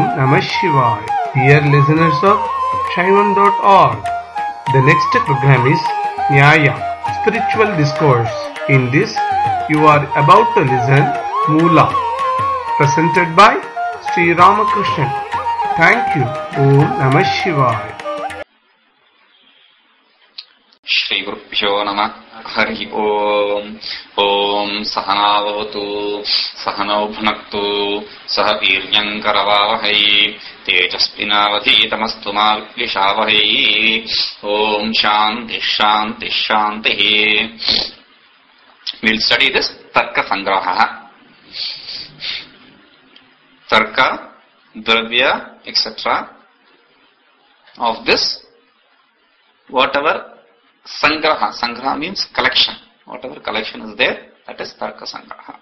Namah Shivaya. Dear listeners of Shaivan.org, the next program is Nyaya, Spiritual Discourse. In this, you are about to listen Moola, presented by Sri Ramakrishnan. Thank you. Om Namah Shivaya. Shri Gurubhyo Namah. Hari Om. Om Sahanavavatu Sahanau Bhunaktu Sahavirnyam Karavavahai Tejaspinavadhitamastu ma Vishavahai. Om Shanti Shanti Shanti. We'll study this Tarka Sangraha. Tarka, Dravya, etc. of this, whatever Sangraha. Sangraha means collection. Whatever collection is there, that is Tarka Sangraha.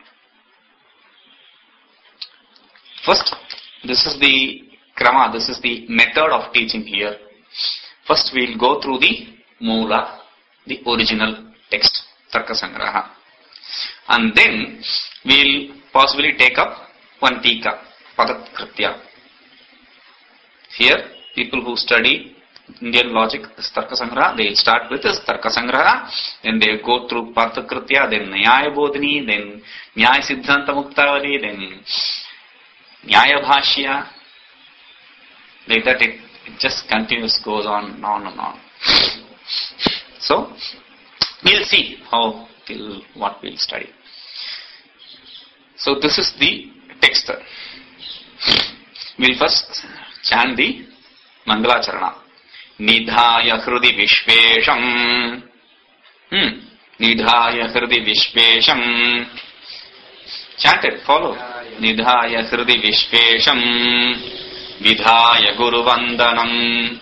First, this is the Krama, this is the method of teaching here. First, we will go through the Moola, the original text, Tarka Sangraha. And then, we will possibly take up one Tika, Padatkritya. Here, people who study Indian logic, this Tarka Sangraha, they will start with this Tarka Sangraha, then they go through Padatkritya, then Nyaya Bodhini, then Nyaya Siddhanta Muktavali, then Nyaya Bhashya. Like that, it just continues, goes on and on and on. So, we'll see how, till what we'll study. So, this is the text. We'll first chant the Mangalacharana. Nidhaya Hrudi Vishvesham. Nidhaya Hrudi Vishvesham. Chant it, follow. Nidhaya Hrudi Vishvesham. Vidhaya Guru Vandanam.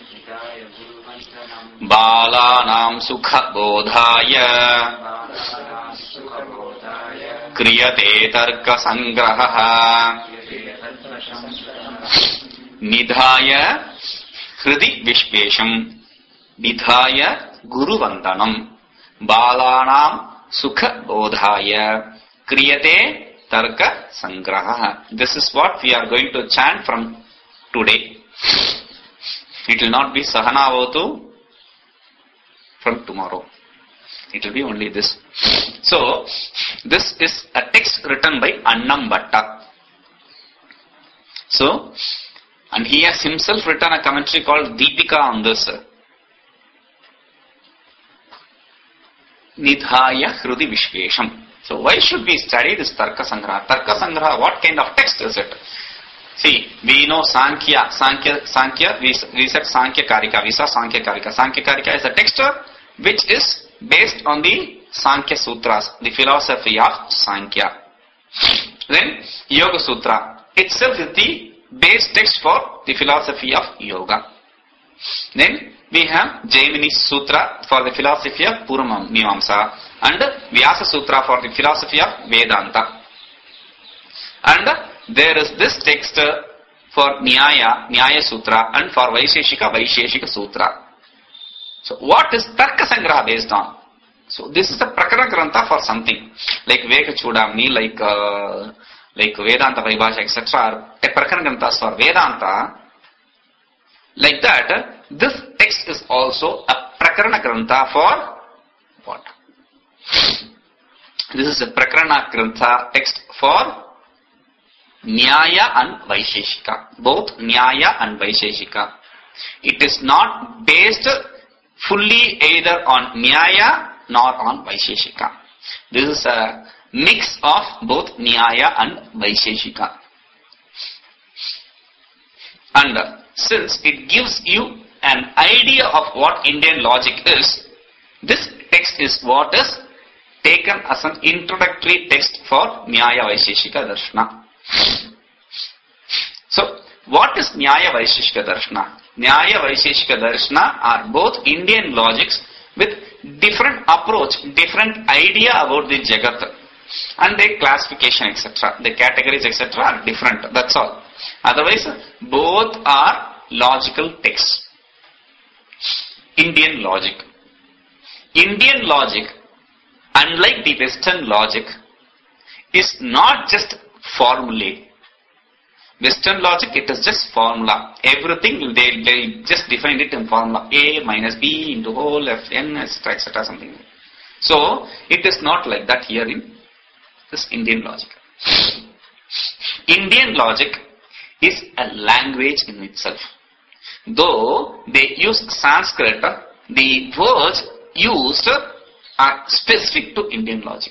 Balanam Sukha Bodhaya. Kriyate Tarka Sangraha. Nidhaya Hridi Vishvesham. Nidhaya Guru Vandanam. Balanam Sukha Bodhaya. Kriyate Tarka Sangraha. This is what we are going to chant from today. It will not be Sahanavatu from tomorrow. It will be only this. So, this is a text written by Annam Bhatta. So, and he has himself written a commentary called Deepika on this. Nidhaya Hrudi Vishvesham. So, why should we study this Tarka Sangraha? Tarka Sangraha, what kind of text is it? See, we know Sankhya, we said Sankhya Karika, we saw Sankhya Karika. Sankhya Karika is a text which is based on the Sankhya Sutras, the philosophy of Sankhya. Then, Yoga Sutra itself is the base text for the philosophy of Yoga. Then, we have Jaimini Sutra for the philosophy of Purva Mimamsa and Vyasa Sutra for the philosophy of Vedanta. And there is this text for Nyaya Sutra, and for Vaisheshika Sutra. So, what is Tarka Sangraha based on? So, this is a Prakarana Grantha for something, like Veka Chudamani, like Vedanta Vaibhasha, etc. A Prakarana Granthas for Vedanta. Like that, this text is also a Prakarana Grantha for what? This is a Prakarana Grantha text for Nyaya and Vaisheshika. Both Nyaya and Vaisheshika. It is not based fully either on Nyaya nor on Vaisheshika. This is a mix of both Nyaya and Vaisheshika. And since it gives you an idea of what Indian logic is, this text is what is taken as an introductory text for Nyaya Vaisheshika Darshana. So, what is Nyaya Vaisheshika Darshana? Nyaya Vaisheshika Darshana are both Indian logics with different approach, different idea about the Jagat, and their classification, etc. The categories, etc. are different. That's all. Otherwise, both are logical texts. Indian logic. Indian logic, unlike the Western logic, is not just formulae. Western logic, it is just formula. Everything, they just define it in formula. A minus B into whole F, N, etc. something. So, it is not like that here in this Indian logic. Indian logic is a language in itself. Though they use Sanskrit, the words used are specific to Indian logic.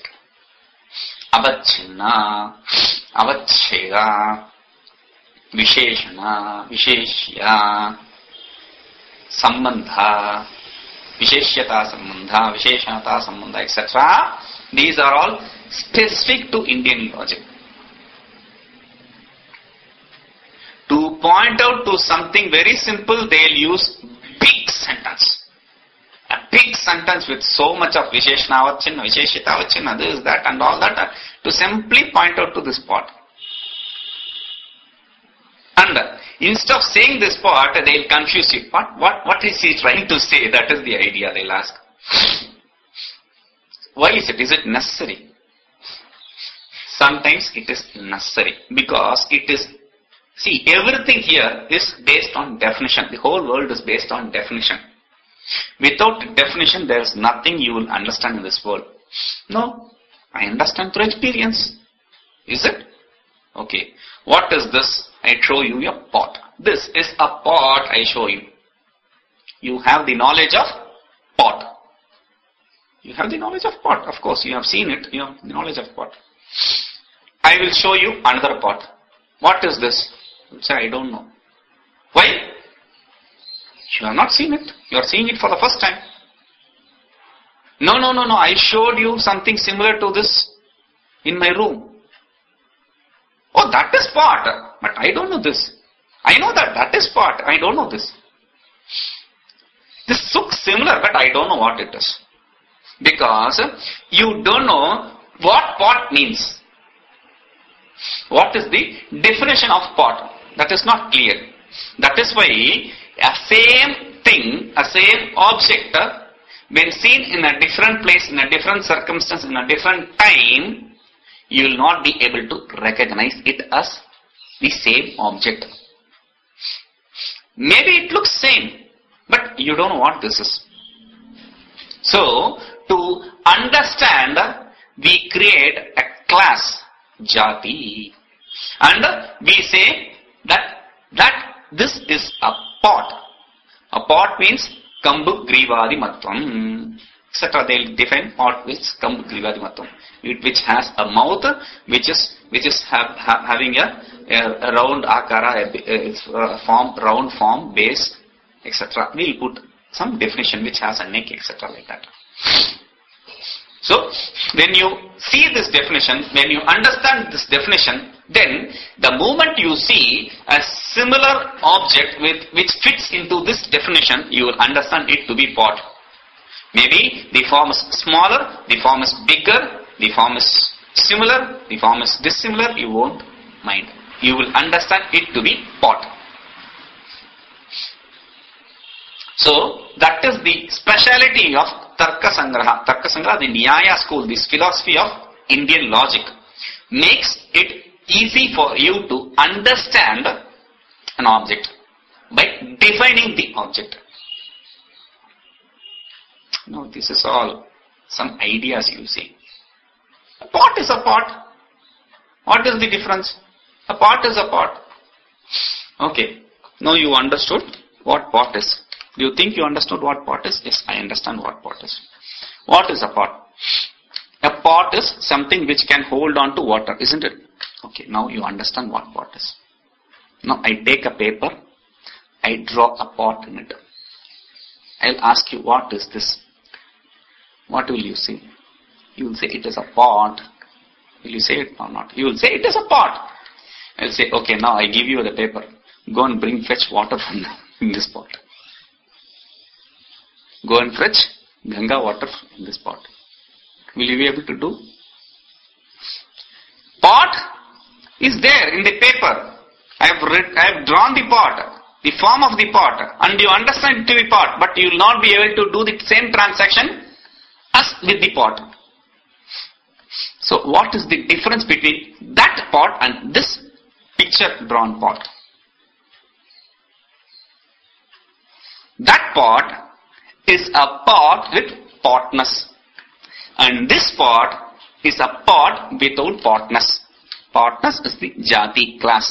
Avachinna, avachega, visheshana, visheshya, sambandha, visheshyata sambandha, visheshanata sambandha, etc. These are all specific to Indian logic. To point out to something very simple, they'll use big sentence. A big sentence with so much of Visheshana Avachinna, Visheshita Avachinna, this, that and all that, to simply point out to this part. And instead of saying this part, they'll confuse you. What is he trying to say? That is the idea, they'll ask. Why is it? Is it necessary? Sometimes it is necessary because it is. See, everything here is based on definition. The whole world is based on definition. Without definition, there is nothing you will understand in this world. No, I understand through experience. Is it? Okay. What is this? I show you a pot. This is a pot I show you. You have the knowledge of pot. You have the knowledge of pot. Of course, you have seen it. You have the knowledge of pot. I will show you another pot. What is this? You say, I don't know. Why? You have not seen it. You are seeing it for the first time. No. I showed you something similar to this in my room. Oh, that is pot. But I don't know this. I know that is pot. I don't know this. This looks similar, but I don't know what it is. Because you don't know what pot means. What is the definition of pot? That is not clear. That is why a same thing, a same object, when seen in a different place, in a different circumstance, in a different time, you will not be able to recognize it as the same object. Maybe it looks same, but you don't know what this is. So, to understand, we create a class, jati, and we say that this is a pot. A pot means kambu grivadi matvam, etc. They will define pot with kambu grivadi matvam, which has a mouth, which is having a round akara, form, round form, base, etc. We will put some definition which has a neck, etc. like that. So, when you see this definition, when you understand this definition, then the moment you see a similar object which fits into this definition, you will understand it to be pot. Maybe the form is smaller, the form is bigger, the form is similar, the form is dissimilar, you won't mind. You will understand it to be pot. So, that is the speciality of Tarka Sangraha. Tarka Sangraha, the Nyaya school, this philosophy of Indian logic, makes it easy for you to understand an object by defining the object. Now, this is all some ideas you see. A pot is a pot. What is the difference? A pot is a pot. Okay. Now you understood what pot is. Do you think you understood what pot is? Yes, I understand what pot is. What is a pot? A pot is something which can hold on to water, isn't it? Okay, now you understand what pot is. Now I take a paper, I draw a pot in it. I'll ask you, what is this? What will you say? You will say it is a pot. Will you say it or not? You will say it is a pot. I'll say, okay, now I give you the paper. Go and fetch water from in this pot. Go and fetch Ganga water in this pot. Will you be able to do? Pot is there in the paper. I have drawn the pot, the form of the pot, and you understand it to be pot, but you will not be able to do the same transaction as with the pot. So what is the difference between that pot and this picture drawn pot. That pot is a pot with potness. And this pot is a pot without potness. Potness is the jati class.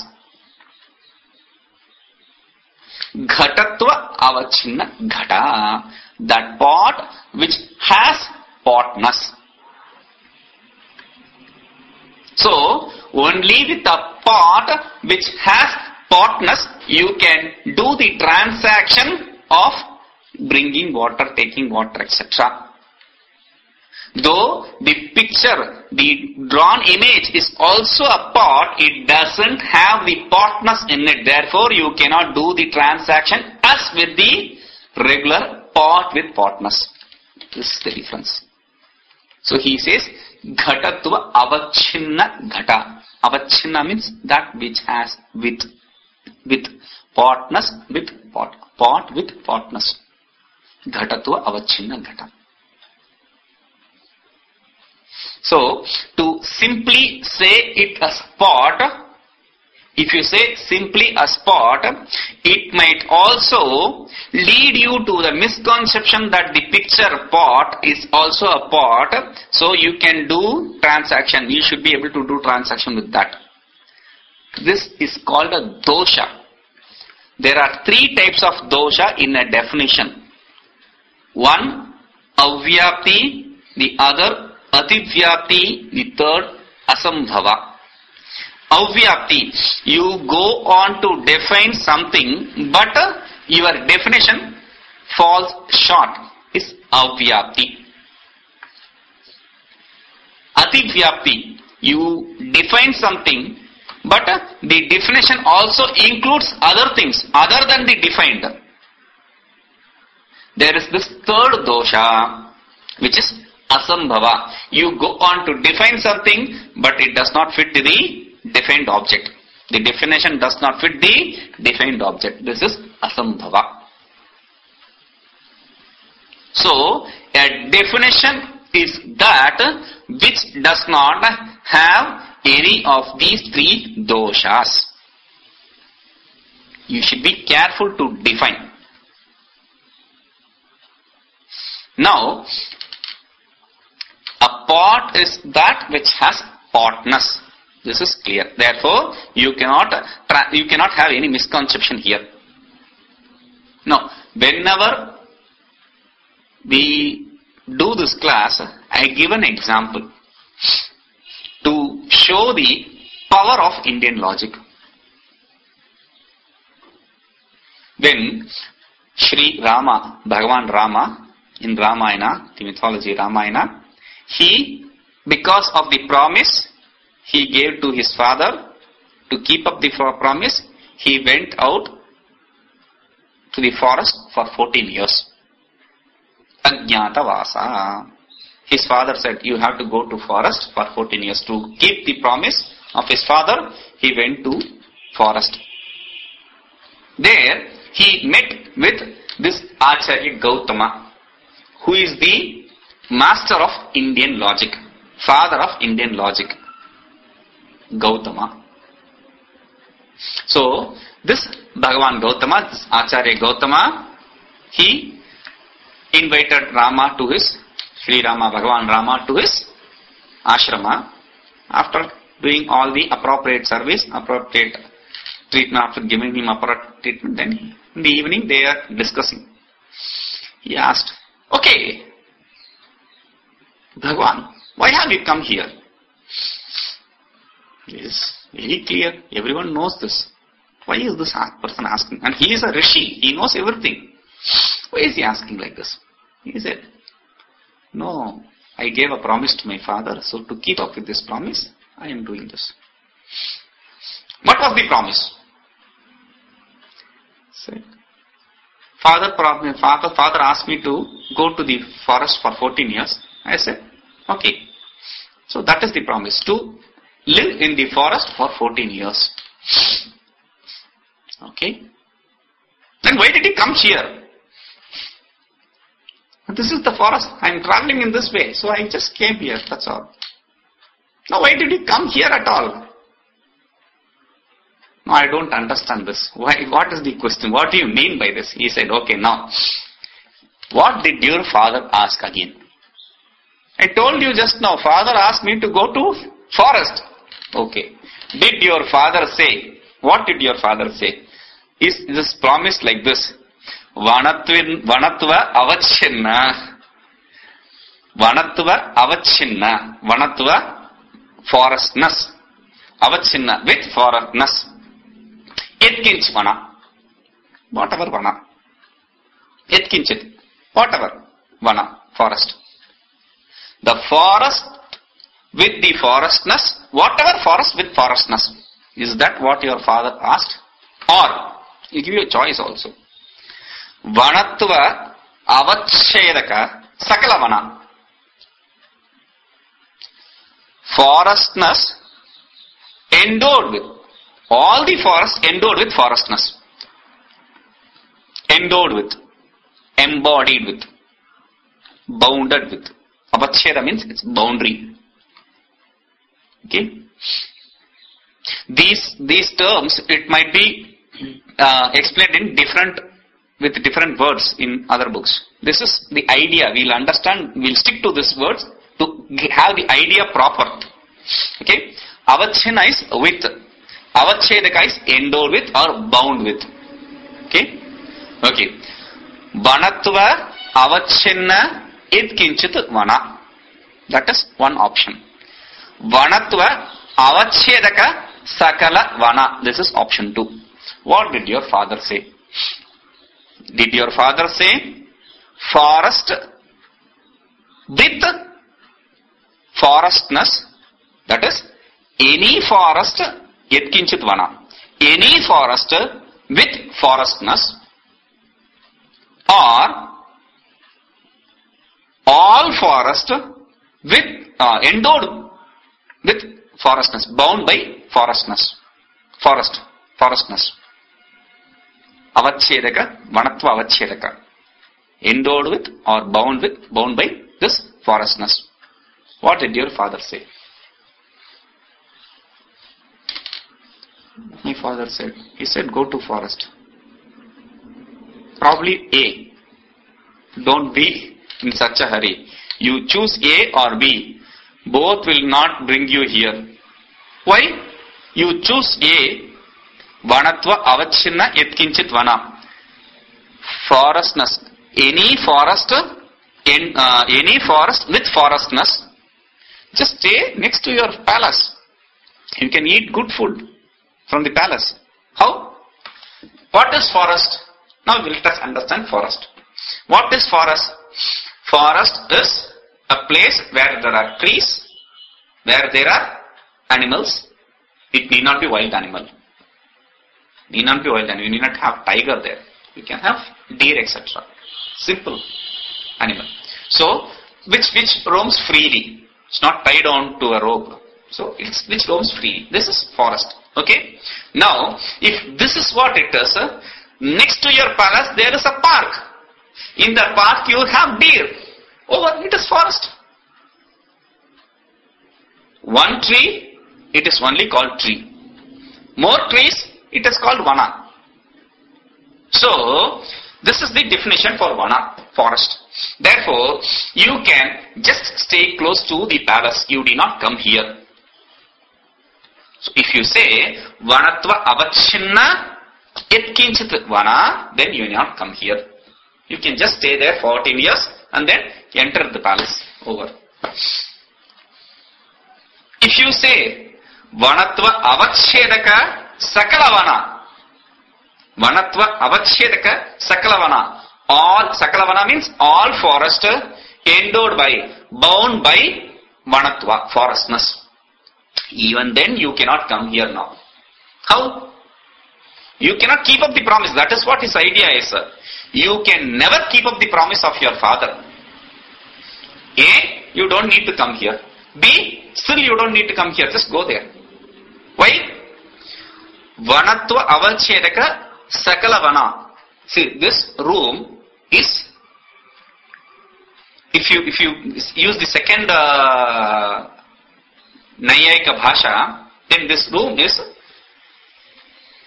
Ghatatva avachinna ghata. That pot which has potness. So, only with a pot which has potness, you can do the transaction of bringing water, taking water, etc. Though the picture, the drawn image is also a pot, it doesn't have the potness in it. Therefore, you cannot do the transaction as with the regular pot with potness. This is the difference. So he says, ghatatva avachinna ghata. Avachinna means that which has with potness, with pot with potness. Ghatatva avachinna ghata. So, to simply say it as pot, if you say simply a spot, it might also lead you to the misconception that the picture pot is also a pot. So you can do transaction. You should be able to do transaction with that. This is called a dosha. There are three types of dosha in a definition. One, avyapti, the other, ativyapti, the third, asambhava. Avyapti, you go on to define something, but your definition falls short, is avyapti. Ativyapti, you define something, but the definition also includes other things other than the defined. There is this third dosha, which is asambhava. You go on to define something, but it does not fit the defined object. The definition does not fit the defined object. This is asambhava. So, a definition is that which does not have any of these three doshas. You should be careful to define. Now, a pot is that which has potness. This is clear. Therefore, you cannot have any misconception here. Now, whenever we do this class, I give an example to show the power of Indian logic. When Sri Rama, Bhagavan Rama, in Ramayana, the mythology Ramayana, he, because of the promise he gave to his father to keep up the promise, he went out to the forest for 14 years. Ajnata Vasa. His father said, you have to go to forest for 14 years. To keep the promise of his father, he went to forest. There, he met with this Acharya Gautama, who is the master of Indian logic, father of Indian logic. Gautama. So, this Bhagavan Gautama, this Acharya Gautama, he invited Rama to his, Sri Rama, Bhagavan Rama to his ashrama. After doing all the appropriate service, appropriate treatment, after giving him appropriate treatment, then in the evening they are discussing. He asked, okay, Bhagavan, why have you come here? It is very clear. Everyone knows this. Why is this person asking? And he is a rishi. He knows everything. Why is he asking like this? He said, no, I gave a promise to my father. So to keep up with this promise, I am doing this. What was the promise? Said, Father asked me to go to the forest for 14 years. I said, okay. So that is the promise. To live in the forest for 14 years. Okay. Then why did he come here? This is the forest. I am traveling in this way. So I just came here. That's all. Now why did he come here at all? No, I don't understand this. Why? What is the question? What do you mean by this? He said, okay, now, what did your father ask again? I told you just now, father asked me to go to forest. Okay. Did your father say? What did your father say? Is this promise like this? Vanatva avachinna. Vanatva avachinna. Vanatva forestness. Avachinna with forestness. Yetkinch vana. Whatever vana. Yetkinchit. Whatever vana. Forest. The forest with the forestness. Whatever forest with forestness. Is that what your father asked? Or, he give you a choice also. Vanatva avachedaka sakalavana. Forestness endowed with. All the forests endowed with forestness. Endowed with. Embodied with. Bounded with. Avacheda means it's boundary. Okay. These terms, it might be explained in with different words in other books. This is the idea. We'll understand, we'll stick to these words to have the idea proper. Okay. Avachena is with. Avachedaka is endowed with or bound with. Okay. Okay. Vanatva avachenna idkinchit vana. That is one option. Vanatva avachedaka sakala vana. This is option 2. What did your father say? Did your father say forest with forestness? That is any forest yetkinchit vana. Any forest with forestness, or all forest with endowed with forestness, bound by forestness. Forestness. Avachedaka, vanatva avachedaka. Endowed with or bound by this forestness. What did your father say? My father said, he said, go to forest. Probably A. Don't be in such a hurry. You choose A or B. Both will not bring you here. Why? You choose A. Vanatva avachinna yetkinchit vana. Forestness. Any forest with forestness. Just stay next to your palace. You can eat good food from the palace. How? What is forest? Now we will just understand forest. What is forest? Forest is a place where there are trees, where there are animals. It need not be wild animal. Need not be wild animal. You need not have tiger there. You can have deer, etc. Simple animal. So, which roams freely. It's not tied on to a rope. So, it's which roams freely. This is forest. Okay. Now, if this is what it is, next to your palace there is a park. In the park you have deer. Over, it is forest. One tree, it is only called tree. More trees, it is called vana. So, this is the definition for vana, forest. Therefore, you can just stay close to the palace. You do not come here. So, if you say, vanatva avachinna yetkinchit vana, then you do not come here. You can just stay there 14 years and then enter the palace. Over. If you say, vanatva avachedaka sakalavana. Vanatva avachedaka sakalavana. All, sakalavana means all forest endowed by, bound by vanatva, forestness. Even then you cannot come here now. How? You cannot keep up the promise. That is what his idea is. You can never keep up the promise of your father. A, you don't need to come here. B, still you don't need to come here. Just go there. Why? Vanatva avachedaka sakalavana. See, this room is, if you use the second Nayayika Bhasha, then this room is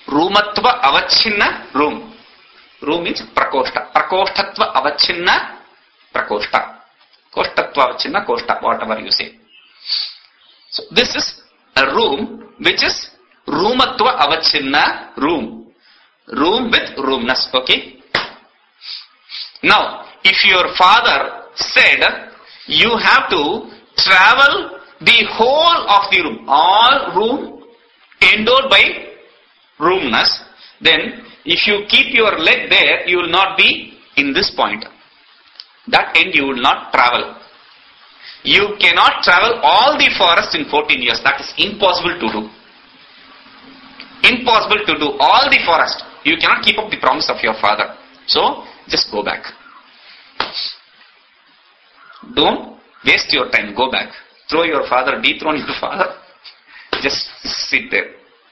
Rumatva avachinna room. Room means prakoshta. Prakoshtatva avachinna prakoshta. Koshtatva avachinna koshta, whatever you say. So this is a room which is Rumatva avachinna room. Room with roomness. Okay. Now, if your father said you have to travel the whole of the room, all room endowed by roomness, then if you keep your leg there, you will not be in this point. That end you will not travel. You cannot travel all the forest in 14 years. That is impossible to do. Impossible to do all the forest. You cannot keep up the promise of your father. So, just go back. Don't waste your time. Go back. Throw your father, dethrone your father. Just sit there.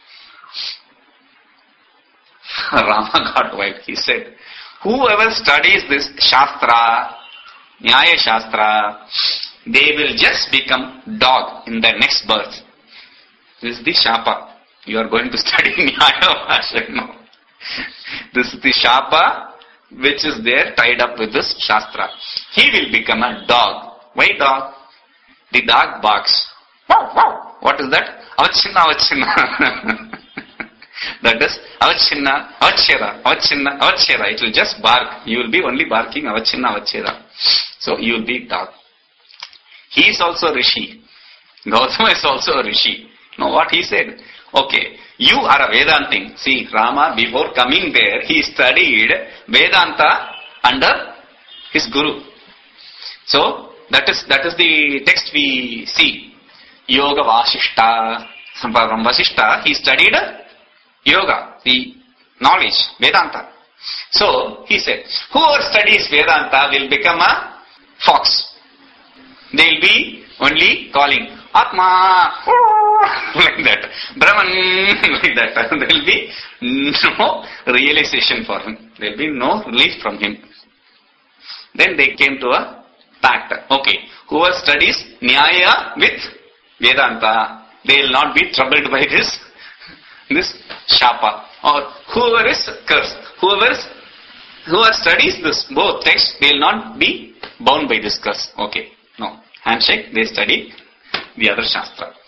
Rama got wild. He said, whoever studies this Shastra, Nyaya Shastra, they will just become dog in their next birth. This is the Shapa. You are going to study Nyaya Bhasha. No. This is the Shapa which is there tied up with this Shastra. He will become a dog. Why dog? The dog barks. What is that? Avachinna, avachinna. That is avachinna, avachera, avachinna, avachera. It will just bark. You will be only barking avachinna, avachera. So you will be dog. He is also a rishi. Gautama is also a rishi. Know what he said? Okay, you are a Vedantin. See, Rama, before coming there, he studied Vedanta under his guru. So, that is the text we see. Yoga Vasishta. From Vasishta, he studied yoga, the knowledge, Vedanta. So, he said, whoever studies Vedanta will become a fox. They will be only calling Atma, like that, Brahman, like that. There will be no realization for him. There will be no relief from him. Then they came to a pact. Okay, whoever studies Nyaya with Vedanta, they will not be troubled by this Shapa. Or whoever is cursed, whoever studies this both texts, they will not be bound by this curse. Okay, no. Handshake, they study the other Shastra.